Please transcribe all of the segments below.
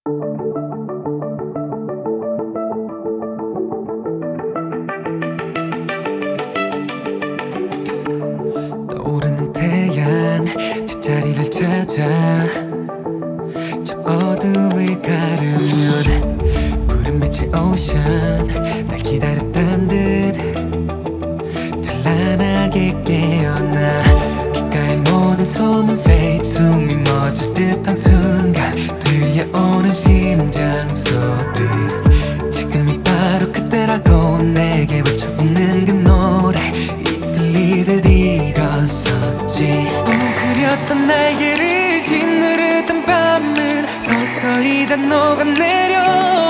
떠오르는 태양 뒷자리를 찾아 저 어둠을 가르면 푸른 빛의 오션 날 기다렸단 듯 찬란하게 깨어나 귓가의 모든 소문 fade 숨이 멎을 듯한 순간 들려오는 심장 소리 지금이 바로 그때라고 내게 외쳐오는 그 노래 이끌리듯 일어섰지 웅크렸던 날개를 짓누르던 밤은 서서히 다 녹아내려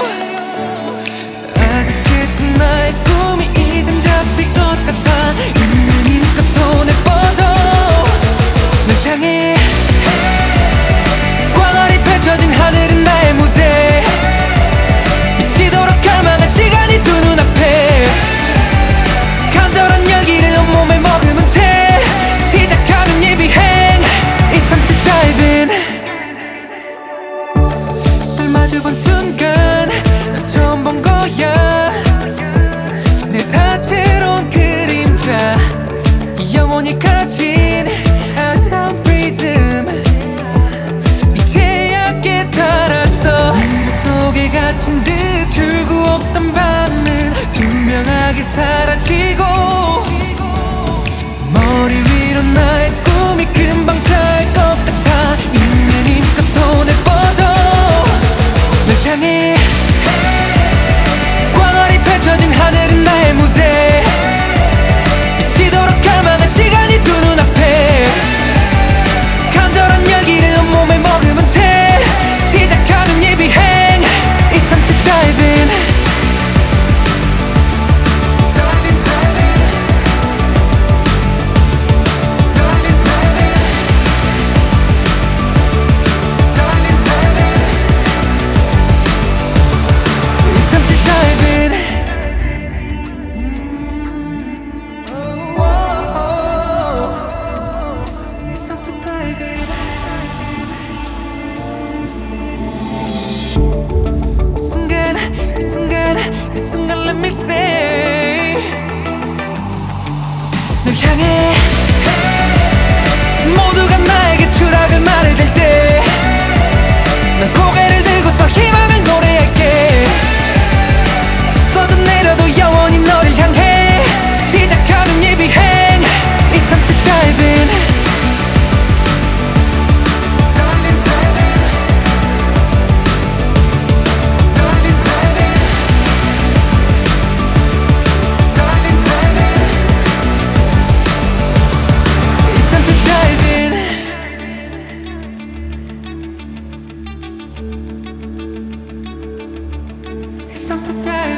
아득했던 나의 꿈이 이젠 잡힐 것 같아 있는 힘껏 손을 뻗어 널 향해 광활히 펼쳐진 하늘은 나의 무대 미치도록 갈망한 시간이 두 눈앞에 간절한 열기를 온몸에 머금은 채 시작하는 이 비행 It's time to dive in 널 마주본 순간 난 처음 본 거야 내 다채로운 그림자 영원히 가진 아름다운 프리즘 이제야 깨달았어 그 속에 갇힌 듯 줄고 없던 밤은 투명하게 사라지고 머리 위로 나의 꿈이 금방 닿을 것 같아 있는 힘껏 손을 뻗어 널 향해 광활히 펼쳐진 하늘은 나의 무대 미치도록 갈망한 시간이 두 눈앞에 간절한 열기를 온몸에 머금은 채 시작하는 이 비행 It's time to dive in Dive in, dive in Dive in, dive in Dive in, dive in It's time to dive in Oh, It's time to dive in 이 순간 let me say 널 향해 모두가 나에게 추락을 말해댈 때 난 고개를 들고서 희망을 노래할게 쏟아 내려도 영원히 너를 향해 시작하는 이 비행 It's time to dive in Dive in, dive in Dive in, dive in Dive in, dive in It's time to dive in It's time to dive in